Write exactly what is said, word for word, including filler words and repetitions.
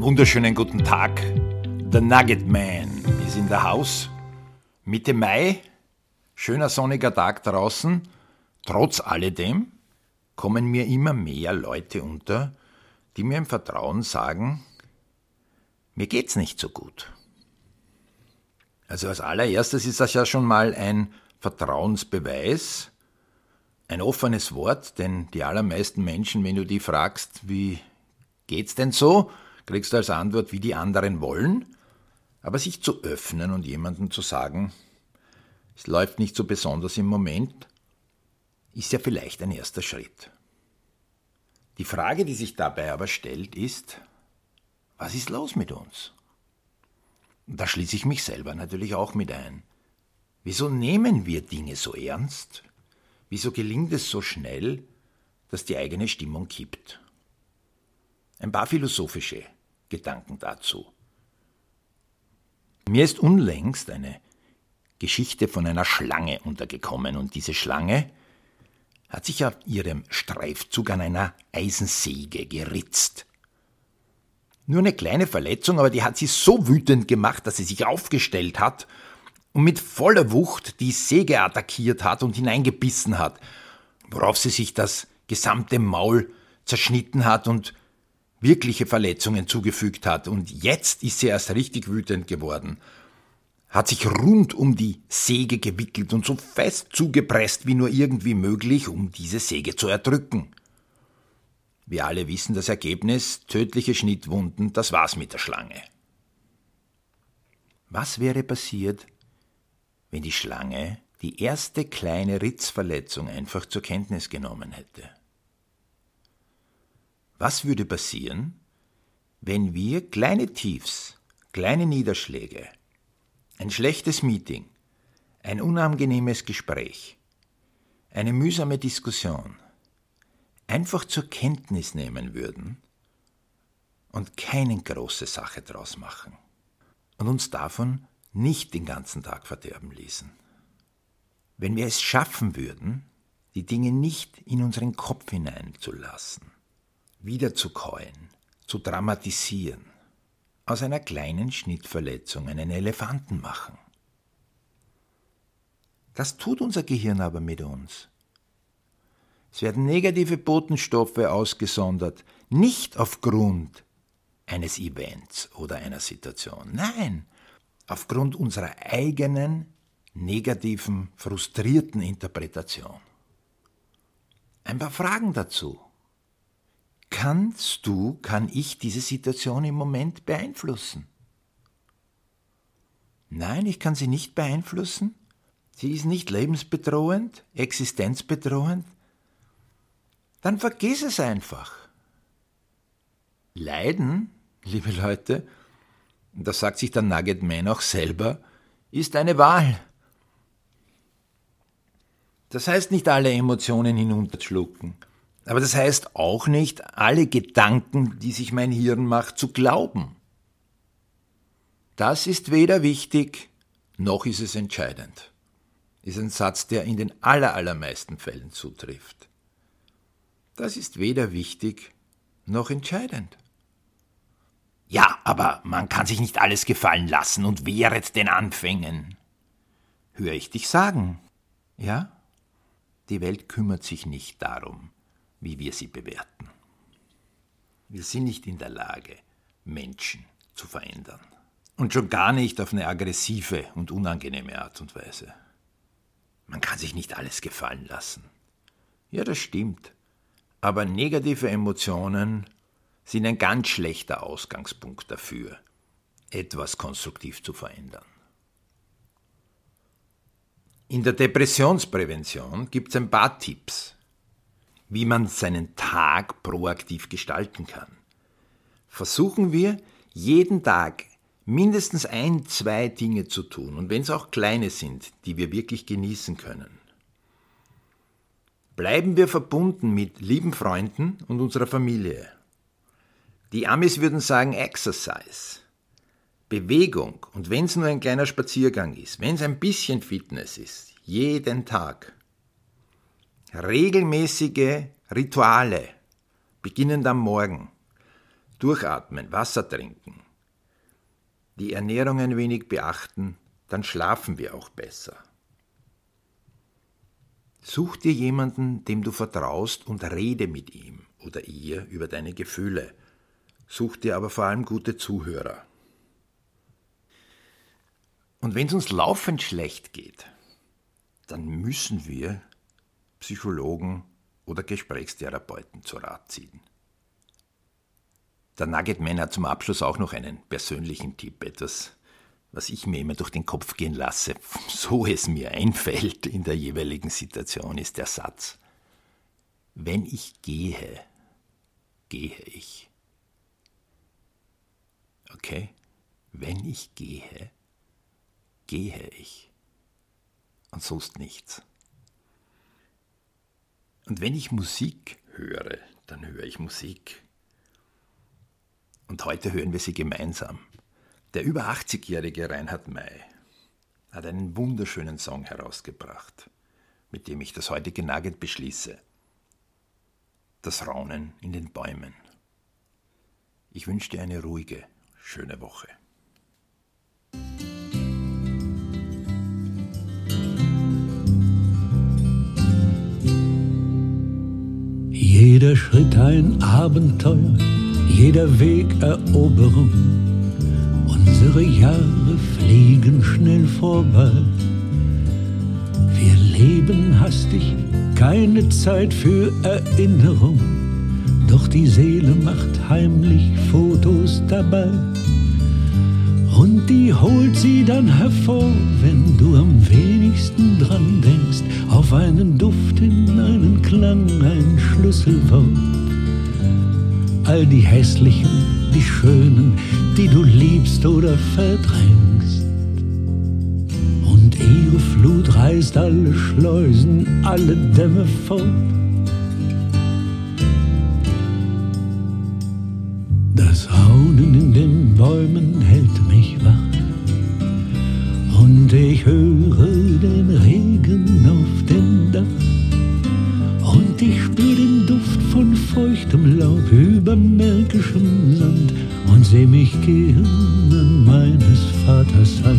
Wunderschönen guten Tag. The Nugget Man ist in der Haus. Mitte Mai, schöner sonniger Tag draußen. Trotz alledem kommen mir immer mehr Leute unter, die mir im Vertrauen sagen, mir geht's nicht so gut. Also als allererstes ist das ja schon mal ein Vertrauensbeweis, ein offenes Wort, denn die allermeisten Menschen, wenn du die fragst, wie geht's denn so, kriegst du als Antwort, wie die anderen wollen. Aber sich zu öffnen und jemandem zu sagen, es läuft nicht so besonders im Moment, ist ja vielleicht ein erster Schritt. Die Frage, die sich dabei aber stellt, ist, was ist los mit uns? Und da schließe ich mich selber natürlich auch mit ein. Wieso nehmen wir Dinge so ernst? Wieso gelingt es so schnell, dass die eigene Stimmung kippt? Ein paar philosophische Gedanken dazu. Mir ist unlängst eine Geschichte von einer Schlange untergekommen und diese Schlange hat sich auf ihrem Streifzug an einer Eisensäge geritzt. Nur eine kleine Verletzung, aber die hat sie so wütend gemacht, dass sie sich aufgestellt hat und mit voller Wucht die Säge attackiert hat und hineingebissen hat, worauf sie sich das gesamte Maul zerschnitten hat und wirkliche Verletzungen zugefügt hat. Und jetzt ist sie erst richtig wütend geworden, hat sich rund um die Säge gewickelt und so fest zugepresst wie nur irgendwie möglich, um diese Säge zu erdrücken. Wir alle wissen das Ergebnis, tödliche Schnittwunden, das war's mit der Schlange. Was wäre passiert, wenn die Schlange die erste kleine Ritzverletzung einfach zur Kenntnis genommen hätte? Was würde passieren, wenn wir kleine Tiefs, kleine Niederschläge, ein schlechtes Meeting, ein unangenehmes Gespräch, eine mühsame Diskussion einfach zur Kenntnis nehmen würden und keine große Sache draus machen und uns davon nicht den ganzen Tag verderben ließen? Wenn wir es schaffen würden, die Dinge nicht in unseren Kopf hineinzulassen, wiederzukäuen, zu dramatisieren, aus einer kleinen Schnittverletzung einen Elefanten machen. Das tut unser Gehirn aber mit uns. Es werden negative Botenstoffe ausgesondert, nicht aufgrund eines Events oder einer Situation, nein, aufgrund unserer eigenen negativen, frustrierten Interpretation. Ein paar Fragen dazu. Kannst du, kann ich diese Situation im Moment beeinflussen? Nein, ich kann sie nicht beeinflussen. Sie ist nicht lebensbedrohend, existenzbedrohend. Dann vergiss es einfach. Leiden, liebe Leute, und das sagt sich der Nugget Man auch selber, ist eine Wahl. Das heißt nicht alle Emotionen hinunterschlucken. Aber das heißt auch nicht, alle Gedanken, die sich mein Hirn macht, zu glauben. Das ist weder wichtig, noch ist es entscheidend. Ist ein Satz, der in den aller, allermeisten Fällen zutrifft. Das ist weder wichtig, noch entscheidend. Ja, aber man kann sich nicht alles gefallen lassen und wehret den Anfängen. Höre ich dich sagen, ja? Die Welt kümmert sich nicht darum, wie wir sie bewerten. Wir sind nicht in der Lage, Menschen zu verändern. Und schon gar nicht auf eine aggressive und unangenehme Art und Weise. Man kann sich nicht alles gefallen lassen. Ja, das stimmt. Aber negative Emotionen sind ein ganz schlechter Ausgangspunkt dafür, etwas konstruktiv zu verändern. In der Depressionsprävention gibt es ein paar Tipps, wie man seinen Tag proaktiv gestalten kann. Versuchen wir, jeden Tag mindestens ein, zwei Dinge zu tun, und wenn es auch kleine sind, die wir wirklich genießen können. Bleiben wir verbunden mit lieben Freunden und unserer Familie. Die Amis würden sagen Exercise, Bewegung, und wenn es nur ein kleiner Spaziergang ist, wenn es ein bisschen Fitness ist, jeden Tag. Regelmäßige Rituale, beginnend am Morgen. Durchatmen, Wasser trinken, die Ernährung ein wenig beachten, dann schlafen wir auch besser. Such dir jemanden, dem du vertraust und rede mit ihm oder ihr über deine Gefühle. Such dir aber vor allem gute Zuhörer. Und wenn es uns laufend schlecht geht, dann müssen wir Psychologen oder Gesprächstherapeuten zu Rat ziehen. Der Nugget Man hat zum Abschluss auch noch einen persönlichen Tipp, etwas, was ich mir immer durch den Kopf gehen lasse, so es mir einfällt in der jeweiligen Situation, ist der Satz: Wenn ich gehe, gehe ich. Okay? Wenn ich gehe, gehe ich. Und sonst nichts. Und wenn ich Musik höre, dann höre ich Musik. Und heute hören wir sie gemeinsam. Der über achtzigjährige Reinhard May hat einen wunderschönen Song herausgebracht, mit dem ich das heutige Nugget beschließe. Das Raunen in den Bäumen. Ich wünsche dir eine ruhige, schöne Woche. Jeder Schritt ein Abenteuer, jeder Weg Eroberung. Unsere Jahre fliegen schnell vorbei. Wir leben hastig, keine Zeit für Erinnerung. Doch die Seele macht heimlich Fotos dabei. Und die holt sie dann hervor, wenn du am wenigsten dran denkst. Auf einen Duft, in einen Klang, ein Schlüsselwort. All die hässlichen, die schönen, die du liebst oder verdrängst. Und ihre Flut reißt alle Schleusen, alle Dämme fort. Das Raunen in den Bäumen hält mich wach. Und ich höre den Regen auf dem Dach. Und ich spür den Duft von feuchtem Laub über märkischem Sand und seh mich gehen an meines Vaters Hand.